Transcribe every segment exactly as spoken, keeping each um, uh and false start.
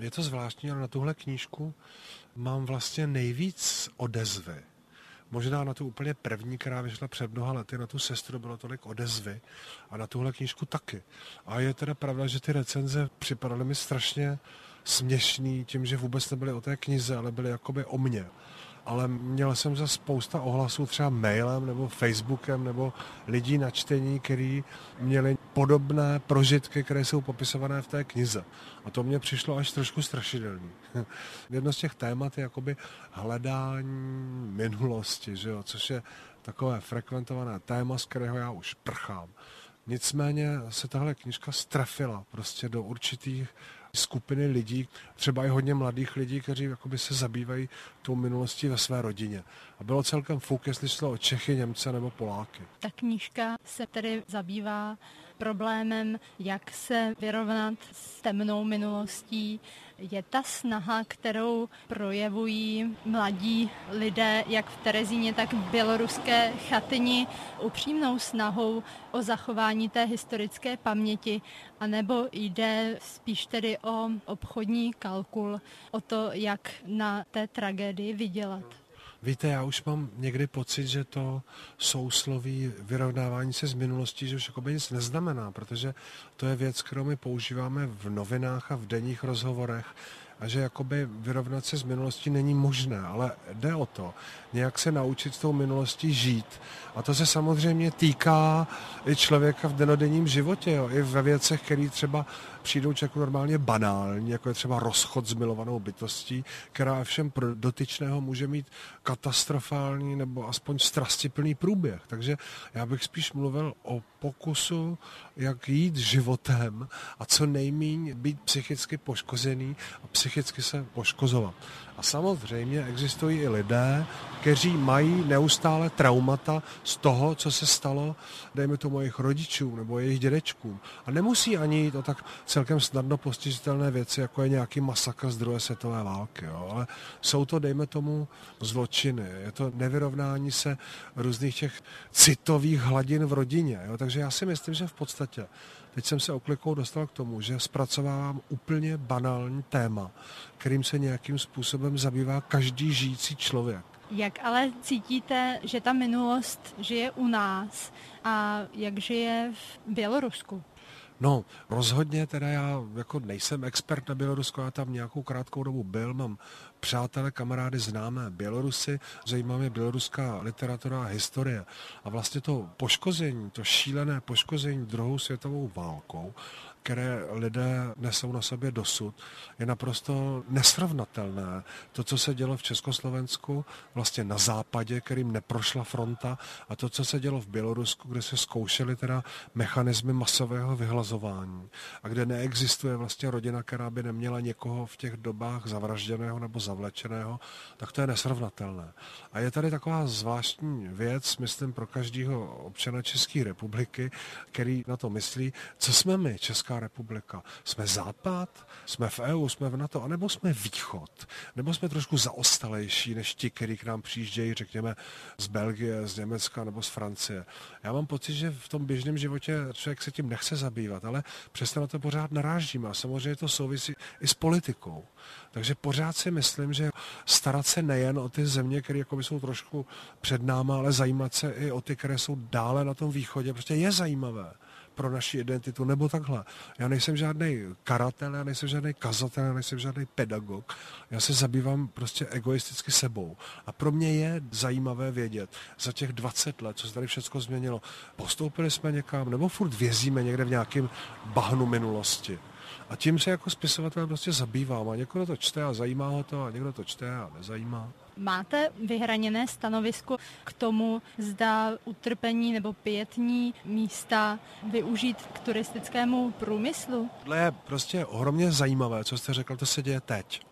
Je to zvláštní, ale na tuhle knížku mám vlastně nejvíc odezvy. Možná na tu úplně první, která vyšla před mnoha lety, na tu sestru bylo tolik odezvy a na tuhle knížku taky. A je teda pravda, že ty recenze připadaly mi strašně směšný tím, že vůbec nebyly o té knize, ale byly jakoby o mně. Ale měl jsem za spousta ohlasů třeba mailem nebo Facebookem nebo lidí na čtení, kteří měli podobné prožitky, které jsou popisované v té knize. A to mně přišlo až trošku strašidelný. Jedno z těch témat je jakoby hledání minulosti, že jo? Což je takové frekventované téma, z kterého já už prchám. Nicméně se tahle knížka strefila prostě do určitých skupiny lidí, třeba i hodně mladých lidí, kteří jakoby se zabývají tou minulostí ve své rodině. A bylo celkem fuk, jestli šlo o Čechy, Němce nebo Poláky. Ta knížka se tedy zabývá problémem, jak se vyrovnat s temnou minulostí. Je ta snaha, kterou projevují mladí lidé, jak v Terezíně, tak v běloruské Chatyni, upřímnou snahou o zachování té historické paměti, anebo jde spíš tedy o obchodní kalkul, o to, jak na té tragédii vydělat? Víte, já už mám někdy pocit, že to sousloví vyrovnávání se s minulostí, že už jakoby nic neznamená, protože to je věc, kterou my používáme v novinách a v denních rozhovorech a že jakoby vyrovnat se s minulostí není možné, ale jde o to, nějak se naučit s tou minulostí žít. A to se samozřejmě týká i člověka v denodenním životě, jo, i ve věcech, které třeba přijdou člověku normálně banální, jako je třeba rozchod s milovanou bytostí, která všem pro dotyčného může mít katastrofální nebo aspoň strastiplný průběh. Takže já bych spíš mluvil o pokusu, jak jít životem a co nejméně být psychicky poškozený a psychicky se poškozovat. A samozřejmě existují i lidé, kteří mají neustále traumata z toho, co se stalo, dejme tomu jejich rodičům nebo jejich dědečkům. A nemusí ani jít o tak celkem snadno postižitelné věci, jako je nějaký masakr z druhé světové války. Jo. Ale jsou to, dejme tomu, zločiny. Je to nevyrovnání se různých těch citových hladin v rodině. Jo. Takže já si myslím, že v podstatě teď jsem se oklikou dostal k tomu, že zpracovávám úplně banální téma, kterým se nějakým způsobem zabývá každý žijící člověk. Jak ale cítíte, že ta minulost žije u nás a jak žije v Bělorusku? No, rozhodně teda já jako nejsem expert na Bělorusku, já tam nějakou krátkou dobu byl, mám přátelé, kamarády, známé Bělorusy, zajímá mě běloruská literatura a historie. A vlastně to poškození, to šílené poškození druhou světovou válkou, které lidé nesou na sobě dosud, je naprosto nesrovnatelné. To, co se dělo v Československu, vlastně na západě, kterým neprošla fronta, a to, co se dělo v Bělorusku, kde se zkoušely teda mechanismy masového vyhlazování a kde neexistuje vlastně rodina, která by neměla někoho v těch dobách zavražděného nebo zavlečeného, tak to je nesrovnatelné. A je tady taková zvláštní věc, myslím, pro každého občana České republiky, který na to myslí, co jsme my, Česká republika. Jsme Západ, jsme v E U, jsme v NATO, anebo jsme Východ, nebo jsme trošku zaostalejší než ti, kteří k nám přijíždějí, řekněme, z Belgie, z Německa nebo z Francie. Já mám pocit, že v tom běžném životě člověk se tím nechce zabývat, ale přesto na to pořád narážíme a samozřejmě to souvisí i s politikou. Takže pořád si myslím, že starat se nejen o ty země, které jako jsou trošku před náma, ale zajímat se i o ty, které jsou dále na tom východě, prostě je zajímavé pro naši identitu, nebo takhle. Já nejsem žádný karatel, já nejsem žádný kazatel, já nejsem žádný pedagog. Já se zabývám prostě egoisticky sebou. A pro mě je zajímavé vědět za těch dvacet let, co se tady všechno změnilo. Postoupili jsme někam, nebo furt vězíme někde v nějakém bahnu minulosti. A tím se jako spisovatel prostě zabývám. A někdo to čte a zajímá ho to, a někdo to čte a nezajímá. Máte vyhraněné stanovisko k tomu, zda utrpení nebo pietní místa využít k turistickému průmyslu? Tohle je prostě ohromně zajímavé, co jste řekl, to se děje teď.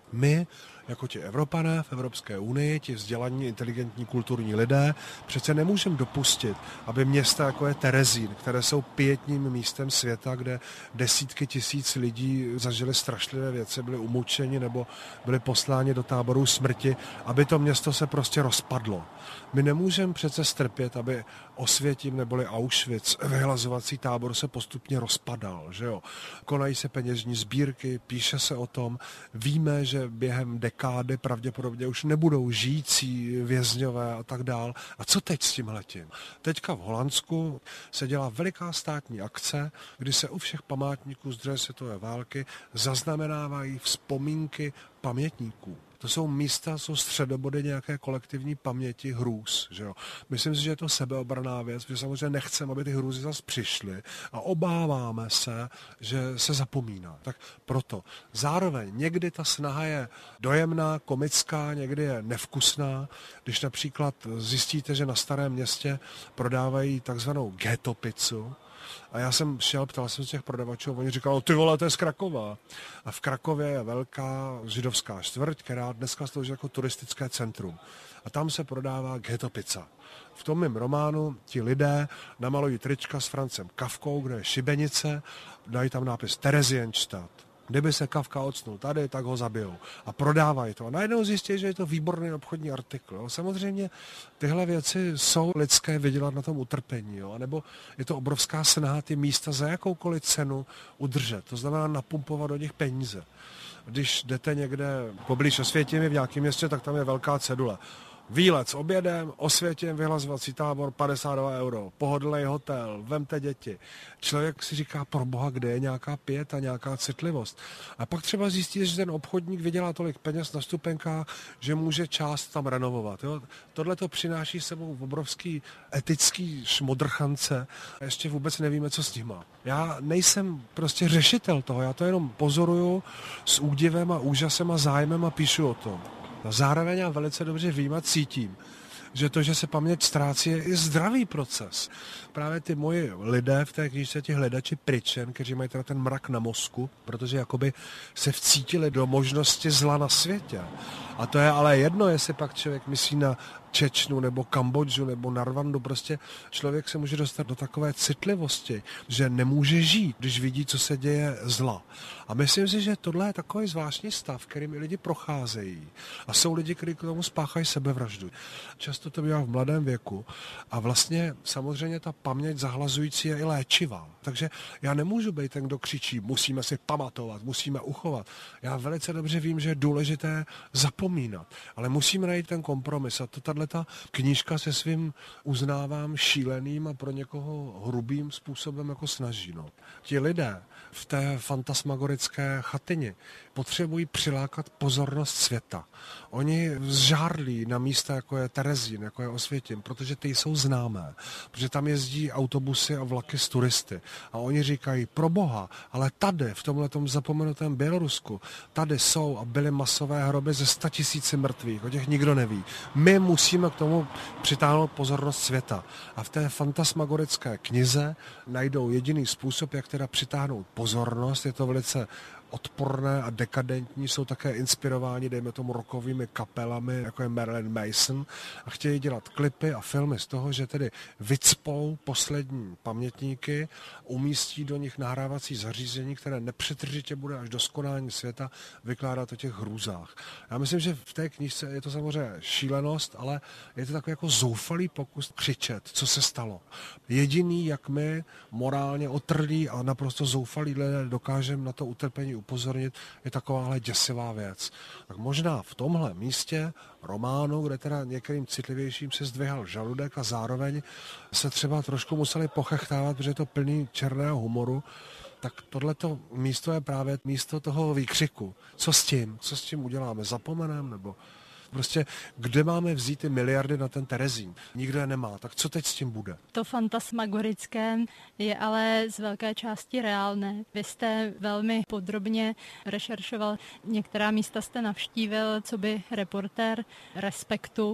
My, jako ti Evropané v Evropské unii, ti vzdělaní, inteligentní, kulturní lidé, přece nemůžeme dopustit, aby města, jako je Terezín, které jsou pietním místem světa, kde desítky tisíc lidí zažili strašlivé věci, byli umučeni nebo byli posláni do táborů smrti, aby to město se prostě rozpadlo. My nemůžeme přece strpět, aby Osvětim neboli Auschwitz, vyhlazovací tábor, se postupně rozpadal. Že jo? Konají se peněžní sbírky, píše se o tom, víme, že během dekády pravděpodobně už nebudou žijící vězňové a tak dál. A co teď s tímhletím? Teďka v Holandsku se dělá veliká státní akce, kdy se u všech památníků z druhé světové války zaznamenávají vzpomínky pamětníků. To jsou místa, jsou středobody nějaké kolektivní paměti hrůz. Že jo? Myslím si, že je to sebeobraná věc, že samozřejmě nechceme, aby ty hrůzy zase přišly a obáváme se, že se zapomíná. Tak proto. Zároveň někdy ta snaha je dojemná, komická, někdy je nevkusná. Když například zjistíte, že na Starém Městě prodávají takzvanou ghetto pizzu, a já jsem šel, ptal jsem se těch prodavačů, a oni říkali, ty vole, to je z Krakova. A v Krakově je velká židovská čtvrť, která dneska slouží jako turistické centrum. A tam se prodává ghetto pizza. V tom mém románu ti lidé namalují trička s Francem Kafkou, kde je šibenice, dají tam nápis Theresienstadt. Kdyby se Kafka ocnul tady, tak ho zabijou. A prodávají to. A najednou zjistí, že je to výborný obchodní artikl. Jo. Samozřejmě tyhle věci jsou lidské vydělat na tom utrpení. Jo. A nebo je to obrovská snaha ty místa za jakoukoliv cenu udržet. To znamená napumpovat do nich peníze. Když jdete někde poblíž Osvětimi v nějakém městě, tak tam je velká cedule. Výlet s obědem, Osvětim, vyhlazovací tábor, padesát dva euro, pohodlný hotel, vemte děti. Člověk si říká, pro boha, kde je nějaká pieta, nějaká citlivost. A pak třeba zjistí, že ten obchodník vydělá tolik peněz na stupenkách, že může část tam renovovat. Jo? Tohle to přináší sebou obrovský etický šmodrchance a ještě vůbec nevíme, co s tím má. Já nejsem prostě řešitel toho, já to jenom pozoruju s údivem a úžasem a zájmem a píšu o tom. No zároveň já velice dobře vím a cítím, že to, že se paměť ztrácí, je i zdravý proces. Právě ty moji lidé v té knížce, ti hledači pryčen, kteří mají teda ten mrak na mozku, protože jakoby se vcítili do možnosti zla na světě. A to je ale jedno, jestli pak člověk myslí na Čečnu nebo Kambodžu nebo na Rwandu, prostě člověk se může dostat do takové citlivosti, že nemůže žít, když vidí, co se děje zla. A myslím si, že tohle je takový zvláštní stav, kterým lidi procházejí. A jsou lidi, kteří k tomu spáchají sebevraždu. Často to bývá v mladém věku a vlastně samozřejmě ta paměť zahlazující je i léčivá. Takže já nemůžu být ten, kdo křičí, musíme si pamatovat, musíme uchovat. Já velice dobře vím, že je důležité zapomínat, ale musíme najít ten kompromis a to tato knížka se svým, uznávám, šíleným a pro někoho hrubým způsobem jako snaží. No. Ti lidé v té fantasmagorické chatyni potřebují přilákat pozornost světa. Oni zžárlí na místa, jako je Terezín, jako je Osvětim, protože ty jsou známé, protože tam jezdí autobusy a vlaky s turisty. A oni říkají, pro boha, ale tady, v tomhletom zapomenutém Bělorusku, tady jsou a byly masové hroby ze sta tisíci mrtvých, o těch nikdo neví. My musíme k tomu přitáhnout pozornost světa. A v té fantasmagorické knize najdou jediný způsob, jak teda přitáhnout pozornost, je to velice odporné a dekadentní, jsou také inspirováni, dejme tomu, rockovými kapelami, jako je Marilyn Manson, a chtějí dělat klipy a filmy z toho, že tedy vycpou poslední pamětníky, umístí do nich nahrávací zařízení, které nepřetržitě bude až do skonání světa vykládat o těch hrůzách. Já myslím, že v té knížce je to samozřejmě šílenost, ale je to takový jako zoufalý pokus křičet, co se stalo. Jediný, jak my morálně otrlí a naprosto zoufalí lidé dokážeme na to utrpení upozornit, je takováhle děsivá věc. Tak možná v tomhle místě románu, kde teda některým citlivějším se zdvihal žaludek a zároveň se třeba trošku museli pochechtávat, protože je to plný černého humoru, tak tohleto místo je právě místo toho výkřiku. Co s tím? Co s tím uděláme? Zapomenem? Nebo prostě, kde máme vzít ty miliardy na ten Terezín? Nikdo je nemá. Tak co teď s tím bude? To fantasmagorické je ale z velké části reálné. Vy jste velmi podrobně rešeršoval, některá místa jste navštívil, co by reportér Respektu.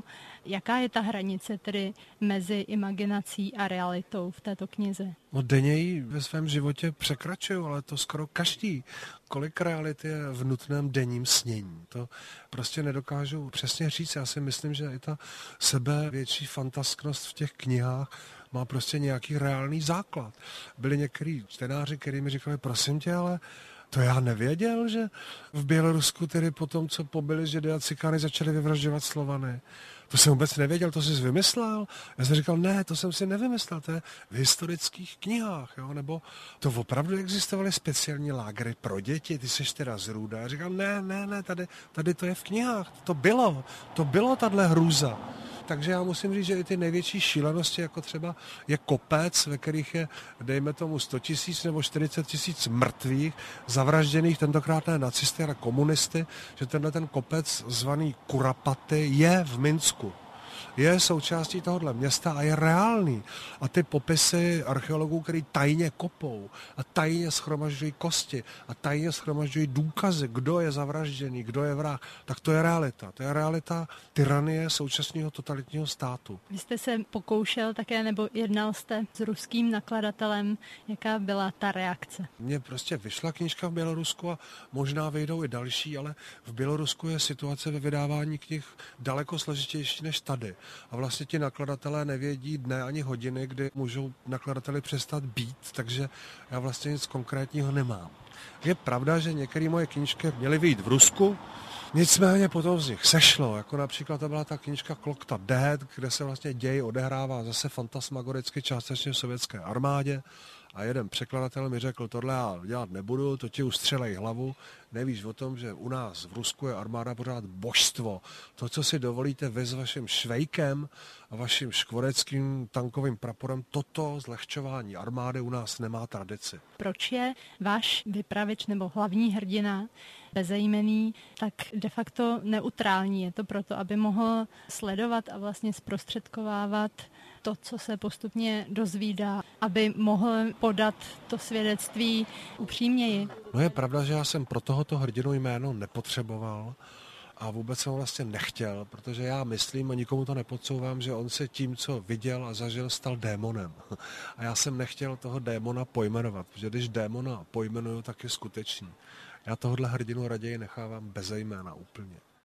Jaká je ta hranice tedy mezi imaginací a realitou v této knize? No denně ji ve svém životě překračuju, ale to skoro každý. Kolik reality je v nutném denním snění. To prostě nedokážu přesně říct. Já si myslím, že i ta sebevětší fantasknost v těch knihách má prostě nějaký reálný základ. Byli některý čtenáři, kteří mi říkali, prosím tě, ale to já nevěděl, že v Bělorusku tedy po tom, co pobili Židy a Cikány, začali vyvražďovat Slovany. To jsem vůbec nevěděl, to jsi vymyslel? Já jsem říkal, ne, to jsem si nevymyslel, to je v historických knihách, jo? Nebo to opravdu existovaly speciální lágry pro děti, ty seš teda z Růda. Já říkal, ne, ne, ne, tady, tady to je v knihách, to bylo, to bylo tahle hrůza. Takže já musím říct, že i ty největší šílenosti, jako třeba je kopec, ve kterých je, dejme tomu, sto tisíc nebo čtyřicet tisíc mrtvých, zavražděných, tentokrát ne nacisty, ale komunisty, že tenhle ten kopec zvaný Kurapaty je v Minsku. Je součástí tohohle města a je reálný. A ty popisy archeologů, který tajně kopou a tajně schromažďují kosti a tajně schromažďují důkazy, kdo je zavražděný, kdo je vrah, tak to je realita. To je realita tyranie současného totalitního státu. Vy jste se pokoušel také, nebo jednal jste s ruským nakladatelem, jaká byla ta reakce? Mně prostě vyšla knížka v Bělorusku a možná vyjdou i další, ale v Bělorusku je situace ve vydávání knih daleko složitější než tady. A vlastně ti nakladatelé nevědí dne ani hodiny, kdy můžou nakladateli přestat být, takže já vlastně nic konkrétního nemám. Je pravda, že některé moje knížky měly vyjít v Rusku, nicméně potom z nich sešlo, jako například to byla ta knížka Klokta Dead, kde se vlastně děj odehrává zase fantasmagoricky částečně v sovětské armádě. A jeden překladatel mi řekl, tohle já dělat nebudu, to ti ustřelej hlavu. Nevíš o tom, že u nás v Rusku je armáda pořád božstvo. To, co si dovolíte vy s vaším švejkem a vaším škvoreckým tankovým praporem, toto zlehčování armády u nás nemá tradici. Proč je váš vypravěč nebo hlavní hrdina bezejmenný tak de facto neutrální? Je to proto, aby mohl sledovat a vlastně zprostředkovávat to, co se postupně dozvídá, aby mohl podat to svědectví upřímněji? No je pravda, že já jsem pro tohoto hrdinu jméno nepotřeboval a vůbec jsem ho vlastně nechtěl, protože já myslím a nikomu to nepodsouvám, že on se tím, co viděl a zažil, stal démonem. A já jsem nechtěl toho démona pojmenovat, protože když démona pojmenuju, tak je skutečný. Já tohohle hrdinu raději nechávám beze jména úplně.